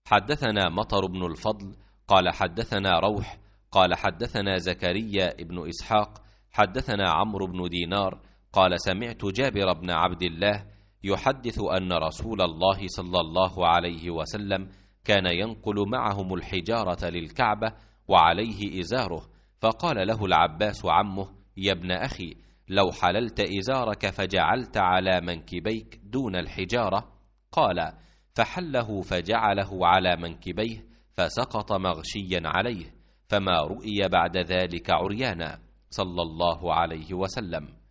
حدثنا مطر بن الفضل قال حدثنا روح قال حدثنا زكريا بن إسحاق حدثنا عمرو بن دينار قال سمعت جابر بن عبد الله يحدث أن رسول الله صلى الله عليه وسلم كان ينقل معهم الحجارة للكعبة وعليه إزاره، فقال له العباس عمه: يا ابن أخي، لو حللت إزارك فجعلت على منكبيك دون الحجارة. قال: فحله فجعله على منكبيه فسقط مغشيا عليه، فما رؤي بعد ذلك عريانا، صلى الله عليه وسلم.